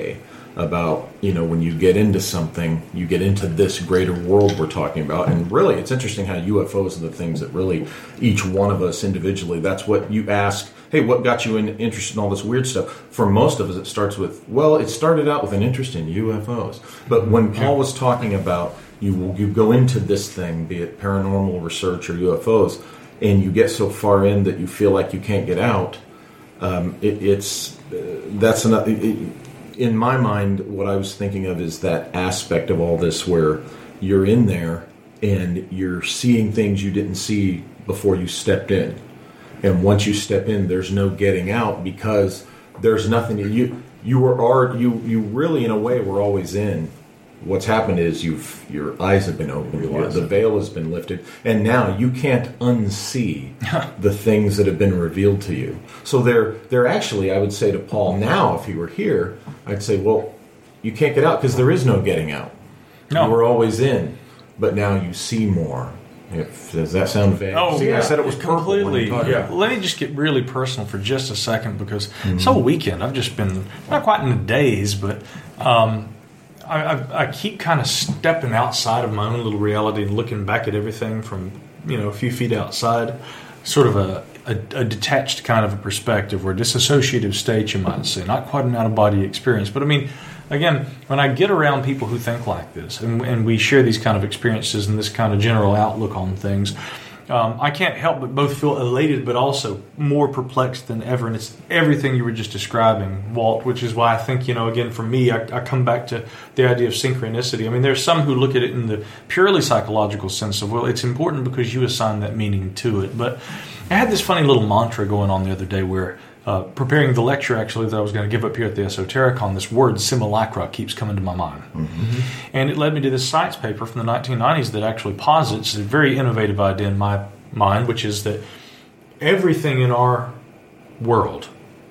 about, you know, when you get into something, you get into this greater world we're talking about. And really, it's interesting how U F Os are the things that really, each one of us individually, that's what you ask, hey, what got you in, interested in all this weird stuff? For most of us, it starts with, well, it started out with an interest in U F Os. But when Paul was talking about, you you go into this thing, be it paranormal research or U F Os, and you get so far in that you feel like you can't get out, um, it, it's, uh, that's another... It, in my mind, what I was thinking of is that aspect of all this where you're in there and you're seeing things you didn't see before you stepped in. And once you step in, there's no getting out because there's nothing you you were you you really in a way were always in. What's happened is you've your eyes have been opened, your, the veil has been lifted, and now you can't unsee the things that have been revealed to you. So they're they're actually, I would say to Paul now, if he were here, I'd say, well, you can't get out because there is no getting out. No. You were always in, but now you see more. If, does that sound vague? Oh, see, yeah. I said it was completely. Yeah. Let me just get really personal for just a second because mm-hmm. this whole weekend I've just been not quite in the daze, but. Um, I, I, I keep kind of stepping outside of my own little reality and looking back at everything from, you know, a few feet outside, sort of a, a, a detached kind of a perspective or disassociative state, you might say. Not quite an out-of-body experience. But, I mean, again, when I get around people who think like this and, and we share these kind of experiences and this kind of general outlook on things, Um, I can't help but both feel elated but also more perplexed than ever. And it's everything you were just describing, Walt, which is why I think, you know, again, for me, I, I come back to the idea of synchronicity. I mean, there's some who look at it in the purely psychological sense of, well, it's important because you assign that meaning to it. But I had this funny little mantra going on the other day where uh, preparing the lecture, actually, that I was going to give up here at the Esotericon, this word simulacra keeps coming to my mind. Mm-hmm. And it led me to this science paper from the nineteen nineties that actually posits a very innovative idea in my mind, which is that everything in our world,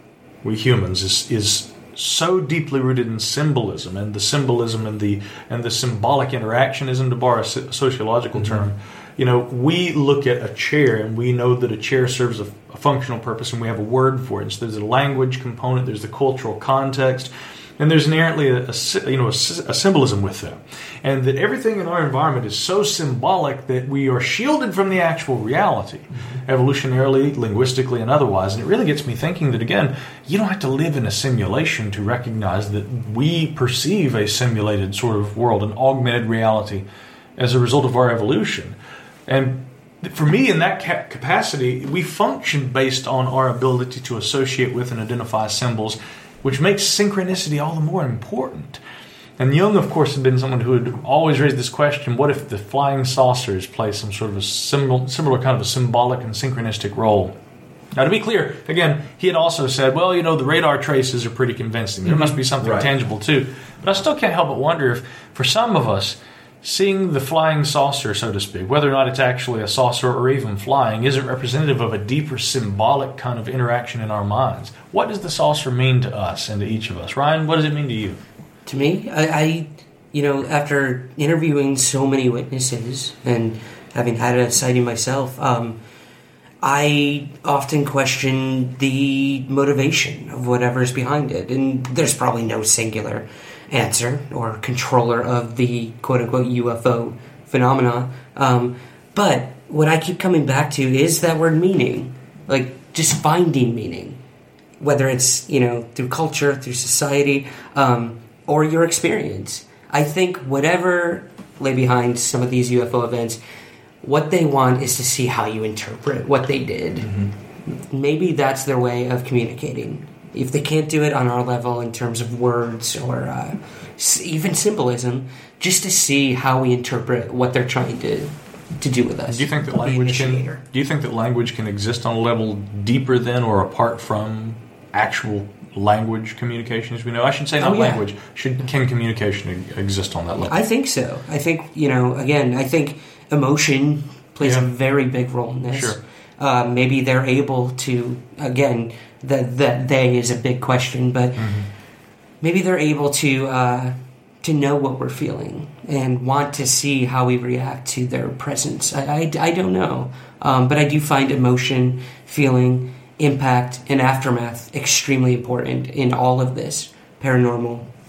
we humans, is is so deeply rooted in symbolism, and the symbolism and the and the symbolic interaction, isn't to borrow a sociological mm-hmm. term. You know, we look at a chair and we know that a chair serves a, a functional purpose and we have a word for it. So there's a language component, there's the cultural context, and there's inherently a, a you know a, a symbolism with that. And that everything in our environment is so symbolic that we are shielded from the actual reality, mm-hmm. evolutionarily, linguistically, and otherwise. And it really gets me thinking that, again, you don't have to live in a simulation to recognize that we perceive a simulated sort of world, an augmented reality, as a result of our evolution. And for me, in that ca- capacity, we function based on our ability to associate with and identify symbols, which makes synchronicity all the more important. And Jung, of course, had been someone who had always raised this question, what if the flying saucers play some sort of a symbol, similar kind of a symbolic and synchronistic role? Now, to be clear, again, he had also said, well, you know, the radar traces are pretty convincing. There must be something right. tangible, too. But I still can't help but wonder if, for some of us, seeing the flying saucer, so to speak, whether or not it's actually a saucer or even flying, isn't representative of a deeper symbolic kind of interaction in our minds. What does the saucer mean to us and to each of us? Ryan, what does it mean to you? To me, I, I you know, after interviewing so many witnesses and having had a sighting myself, um, I often question the motivation of whatever's behind it. And there's probably no singular answer or controller of the quote-unquote U F O phenomena. Um, but what I keep coming back to is that word meaning. Like, just finding meaning. Whether it's, you know, through culture, through society, um, or your experience. I think whatever lay behind some of these U F O events, what they want is to see how you interpret what they did. Mm-hmm. Maybe that's their way of communicating. If they can't do it on our level in terms of words or uh, even symbolism, just to see how we interpret what they're trying to to do with us. Do you think that language can? Do you think that language can exist on a level deeper than or apart from actual language communication as we know? I should say not oh, yeah. language. Should can communication exist on that level? I think so. I think, you know, again, I think emotion plays yeah. a very big role in this. Sure. Uh, maybe they're able to, again, that that they is a big question, but mm-hmm. maybe they're able to uh, to know what we're feeling and want to see how we react to their presence. I, I, I don't know, um, but I do find emotion, feeling, impact, and aftermath extremely important in all of this paranormal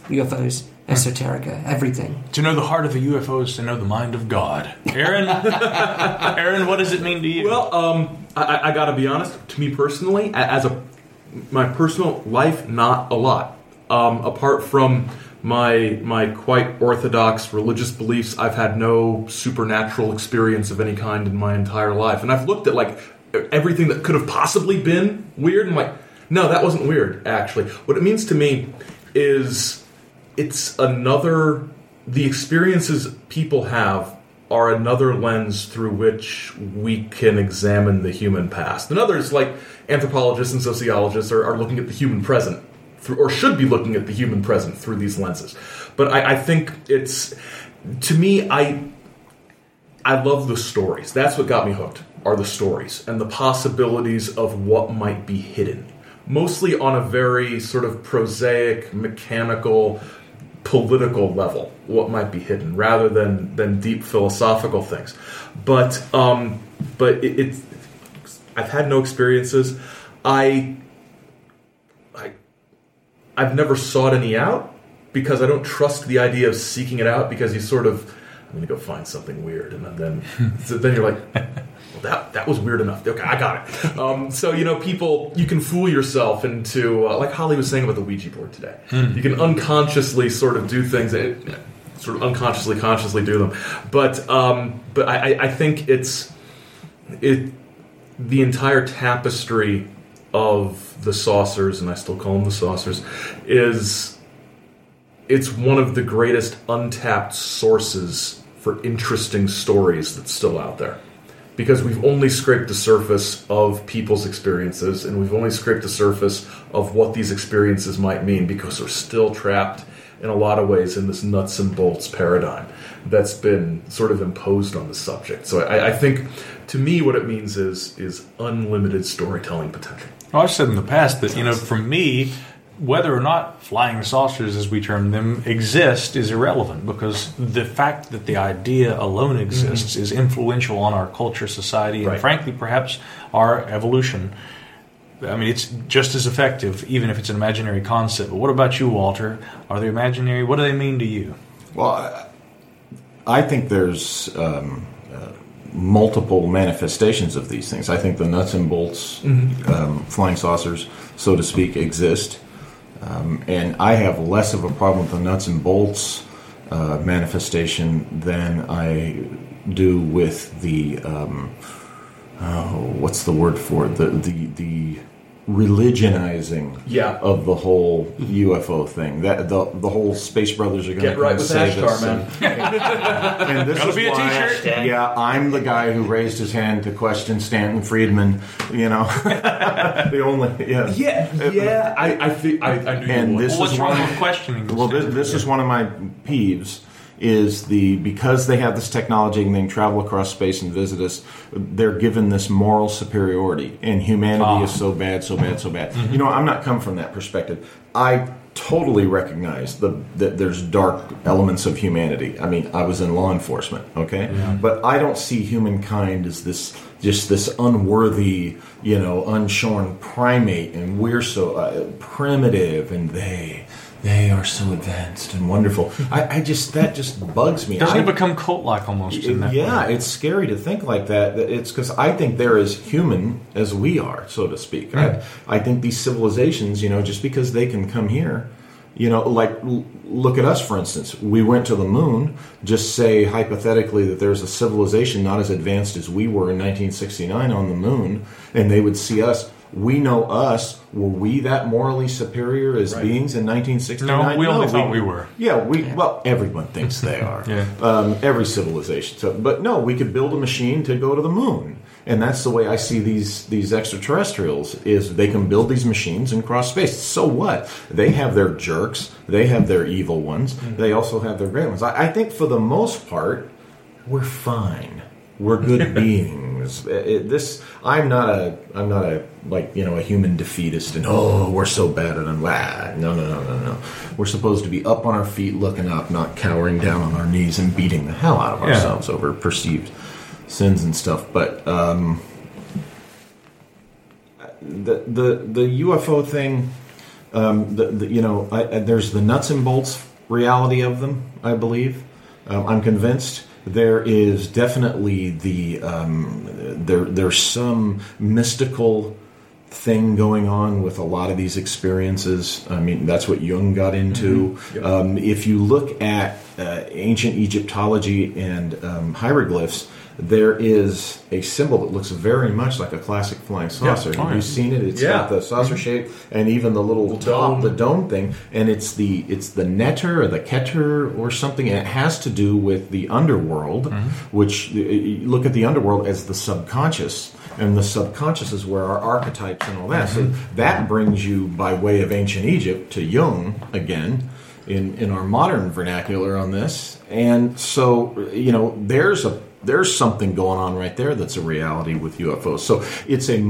U F Os, esoterica, everything. To know the heart of a U F O is to know the mind of God. Aaron, Aaron, what does it mean to you? Well, um, I, I got to be honest. To me personally, as a my personal life, not a lot. Um, apart from my my quite orthodox religious beliefs, I've had no supernatural experience of any kind in my entire life, and I've looked at like everything that could have possibly been weird, and I'm like, no, that wasn't weird. Actually, what it means to me is it's another. The experiences people have are another lens through which we can examine the human past. And others, like anthropologists and sociologists, are, are looking at the human present. Through, or should be looking at the human present through these lenses. But I, I think it's, to me, I I love the stories. That's what got me hooked, are the stories and the possibilities of what might be hidden. Mostly on a very sort of prosaic, mechanical, political level, what might be hidden, rather than, than deep philosophical things. But, um, but it, it, I've had no experiences. I... I've never sought any out because I don't trust the idea of seeking it out, because you sort of, I'm going to go find something weird, and then so then you're like, well, that that was weird enough. Okay, I got it. Um, so, you know, people, you can fool yourself into, uh, like Holly was saying about the Ouija board today, mm. you can unconsciously sort of do things, that, sort of unconsciously, consciously do them. But um, but I, I think it's, it the entire tapestry of the saucers, and I still call them the saucers, is it's one of the greatest untapped sources for interesting stories that's still out there. Because we've only scraped the surface of people's experiences, and we've only scraped the surface of what these experiences might mean, because we're still trapped in a lot of ways in this nuts and bolts paradigm that's been sort of imposed on the subject. So I, I think, to me, what it means is is unlimited storytelling potential. Well, I've said in the past that, you know, for me, whether or not flying saucers, as we term them, exist is irrelevant, because the fact that the idea alone exists mm-hmm. is influential on our culture, society, and right. frankly, perhaps our evolution. I mean, it's just as effective, even if it's an imaginary concept. But what about you, Walter? Are they imaginary? What do they mean to you? Well, I think there's um, uh, multiple manifestations of these things. I think the nuts and bolts, mm-hmm. um, flying saucers, so to speak, exist. Um, and I have less of a problem with the nuts and bolts uh, manifestation than I do with the, um, oh, what's the word for it? The, the, the religionizing yeah. of the whole U F O thing. That the the whole Space Brothers are going to right say Ashtar, this. Man. And, and this Gotta is be a why, t-shirt. yeah, I'm the guy who raised his hand to question Stanton Friedman. You know, the only yeah yeah yeah. I I think I, I knew and you this well, what's is wrong one, with questioning? Well, this, this is one of my peeves. Is the because they have this technology and they can travel across space and visit us, they're given this moral superiority, and humanity ah. is so bad, so bad, so bad. Mm-hmm. You know, I'm not come from that perspective. I totally recognize the, that there's dark elements of humanity. I mean, I was in law enforcement, okay, yeah. but I don't see humankind as this just this unworthy, you know, unshorn primate, and we're so uh, primitive, and they. They are so advanced and wonderful. I, I just that just bugs me. Doesn't I, it become cult-like almost in that yeah, way? It's scary to think like that. It's because I think they're as human as we are, so to speak. Mm. I, I think these civilizations, you know, just because they can come here, you know, like l- look at us, for instance. We went to the moon. Just say hypothetically that there's a civilization not as advanced as we were in nineteen sixty-nine on the moon, and they would see us. We know us. Were we that morally superior as right. beings in nineteen sixty-nine? No, we only no, thought we, we were. Yeah, we. Well, everyone thinks they are. yeah. um, every civilization. So, but no, we could build a machine to go to the moon, and that's the way I see these these extraterrestrials. Is they can build these machines and cross space. So what? They have their jerks. They have their evil ones. Mm-hmm. They also have their great ones. I, I think for the most part, we're fine. We're good beings. It, it, this I'm not a I'm not a like you know a human defeatist and oh we're so bad and I'm ah, no no no no no. We're supposed to be up on our feet, looking up, not cowering down on our knees and beating the hell out of ourselves yeah. over perceived sins and stuff. But um, the the the U F O thing, Um, the, the, you know, I, I, there's the nuts and bolts reality of them, I believe. Um, I'm convinced. There is definitely the um, there. There's some mystical thing going on with a lot of these experiences. I mean, that's what Jung got into. Mm-hmm. Yep. Um, if you look at uh, ancient Egyptology and um, hieroglyphs, there is a symbol that looks very much like a classic flying saucer. Yeah. Have you seen it? It's Yeah. got the saucer shape and even the little The top, dome. the dome thing. And it's the it's the netter or the keter or something. And it has to do with the underworld, Mm-hmm. which you look at the underworld as the subconscious. And the subconscious is where our archetypes and all that. Mm-hmm. So that brings you by way of ancient Egypt to Jung again. In, in our modern vernacular on this. And so, you know, there's a there's something going on right there that's a reality with U F Os. So it's a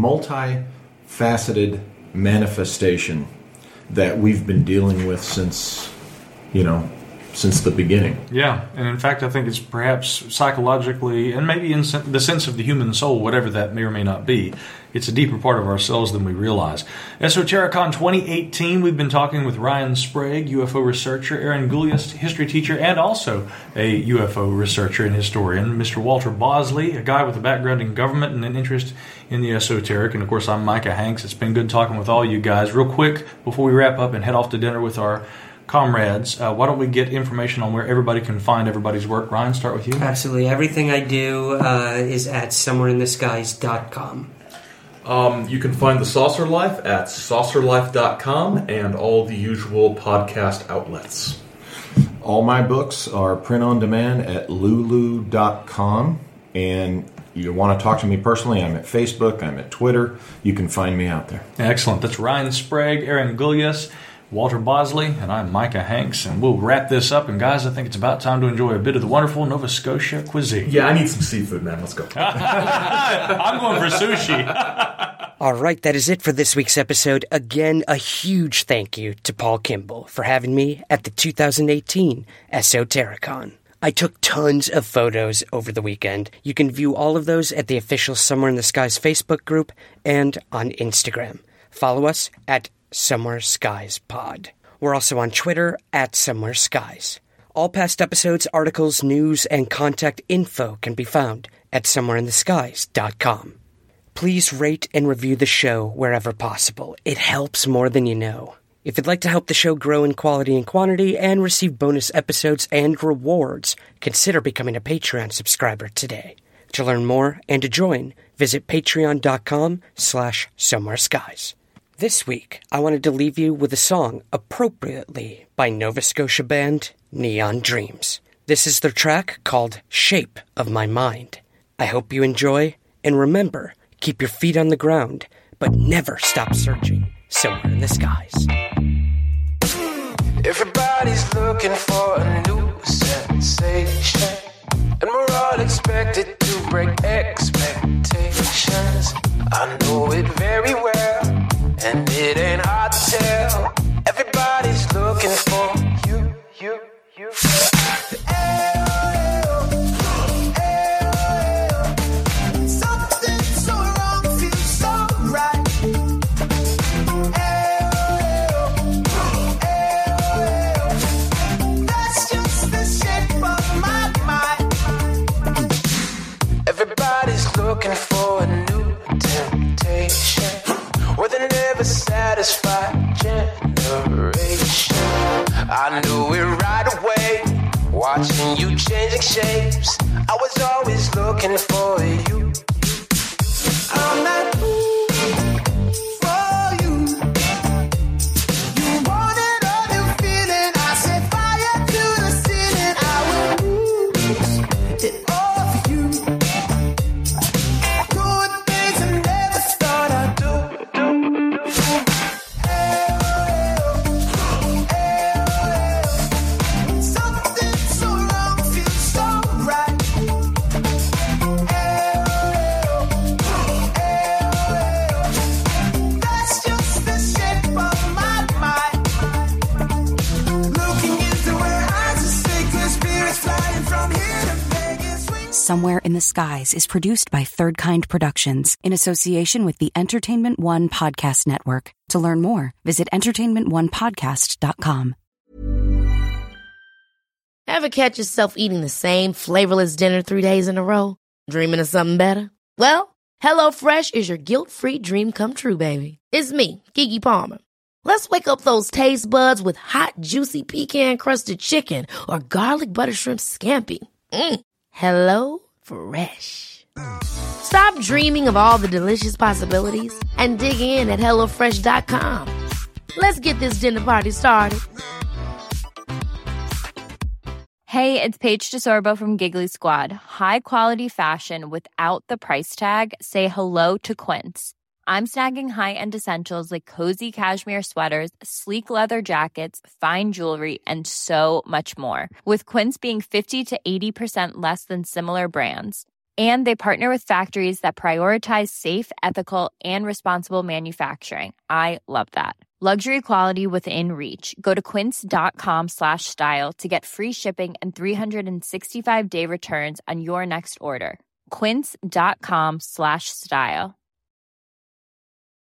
multifaceted manifestation that we've been dealing with since, you know, since the beginning. Yeah, and in fact, I think it's perhaps psychologically, and maybe in sen- the sense of the human soul, whatever that may or may not be, it's a deeper part of ourselves than we realize. Esotericon twenty eighteen, we've been talking with Ryan Sprague, U F O researcher, Aaron Gulyas, history teacher, and also a U F O researcher and historian, Mister Walter Bosley, a guy with a background in government and an interest in the esoteric, and of course, I'm Micah Hanks. It's been good talking with all you guys. Real quick, before we wrap up and head off to dinner with our comrades, uh, why don't we get information on where everybody can find everybody's work? Ryan, start with you. Absolutely. Everything I do uh, is at somewhere in the skies dot com. Um, you can find The Saucer Life at saucer life dot com and all the usual podcast outlets. All my books are print on demand at lulu dot com. And you want to talk to me personally, I'm at Facebook, I'm at Twitter. You can find me out there. Excellent. That's Ryan Sprague, Aaron Gulyas, Walter Bosley, and I'm Micah Hanks, and we'll wrap this up. And guys, I think it's about time to enjoy a bit of the wonderful Nova Scotia cuisine. Yeah, I need some seafood, man. Let's go. I'm going for sushi. All right, that is it for this week's episode. Again, a huge thank you to Paul Kimball for having me at the two thousand eighteen Esotericon. I took tons of photos over the weekend. You can view all of those at the official Somewhere in the Skies Facebook group and on Instagram. Follow us at Somewhere Skies Pod. We're also on Twitter at Somewhere Skies. All past episodes, articles, news, and contact info can be found at somewhere in the skies dot com. Please rate and review the show wherever possible. It helps more than you know. If you'd like to help the show grow in quality and quantity and receive bonus episodes and rewards, consider becoming a Patreon subscriber today. To learn more and to join, visit patreon dot com slash somewhere skies. This week, I wanted to leave you with a song appropriately by Nova Scotia band Neon Dreams. This is their track called Shape of My Mind. I hope you enjoy, and remember, keep your feet on the ground, but never stop searching somewhere in the skies. Everybody's looking for a new sensation, and we're all expected to break expectations. I know it very well, and it ain't hard to tell. Everybody's looking for you, you, you. Something so wrong feels so right. That's just the shape of my mind. Everybody's looking for a new temptation, or the never satisfied generation. I knew it right away, watching you changing shapes. I was always looking for you. I'm not for you. You wanted a new feeling. I set fire to the ceiling. I will lose it all for you. Good things I never thought I'd do. Something so wrong feels so right. Somewhere in the Skies is produced by Third Kind Productions in association with the Entertainment One Podcast Network. To learn more, visit entertainment one podcast dot com. Ever catch yourself eating the same flavorless dinner three days in a row? Dreaming of something better? Well, HelloFresh is your guilt-free dream come true, baby. It's me, Keke Palmer. Let's wake up those taste buds with hot, juicy pecan-crusted chicken or garlic butter shrimp scampi. Mm. Hello Fresh. Stop dreaming of all the delicious possibilities and dig in at hello fresh dot com. Let's get this dinner party started. Hey, it's Paige DeSorbo from Giggly Squad. High quality fashion without the price tag. Say hello to Quince. I'm snagging high-end essentials like cozy cashmere sweaters, sleek leather jackets, fine jewelry, and so much more. With Quince being fifty to eighty percent less than similar brands. And they partner with factories that prioritize safe, ethical, and responsible manufacturing. I love that. Luxury quality within reach. Go to quince.com slash style to get free shipping and three sixty-five day returns on your next order. Quince.com slash style.